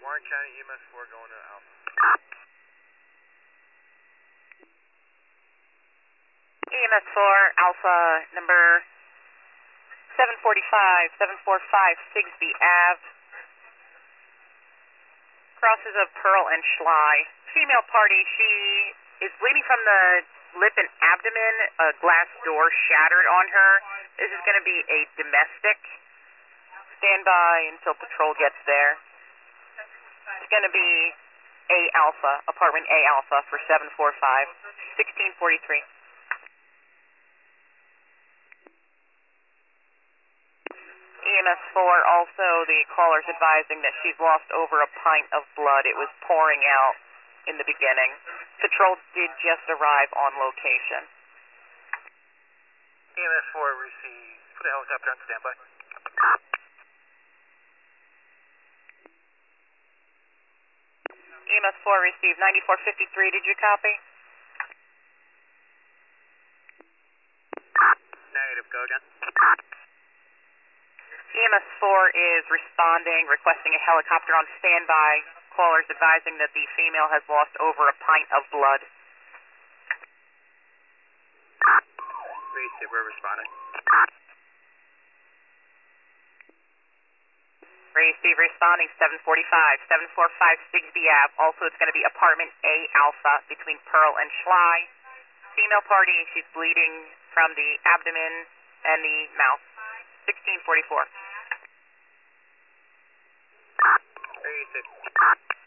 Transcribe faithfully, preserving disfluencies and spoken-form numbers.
Warren County E M S four going to Alpha. E M S four, Alpha, number seven forty-five, seven forty-five, Sigsbee Ave. Crosses of Pearl and Schley. Female party, she is bleeding from the lip and abdomen, a glass door shattered on her. This is going to be a domestic. Stand by until patrol gets there. It's going to be A Alpha, apartment A Alpha for seven forty-five, sixteen forty-three. E M S four, also the caller's advising that she's lost over a pint of blood. It was pouring out in the beginning. Patrol did just arrive on location. E M S four received. Put the helicopter on standby. E M S four received ninety-four fifty-three. Did you copy? Negative. Go again. E M S four is responding, requesting a helicopter on standby. Callers advising that the female has lost over a pint of blood. Receive. We're responding. Receive responding seven forty-five, seven forty-five Sigsbee Ave. Also, it's going to be apartment A Alpha between Pearl and Schley. Female party, she's bleeding from the abdomen and the mouth. sixteen forty-four. Receive.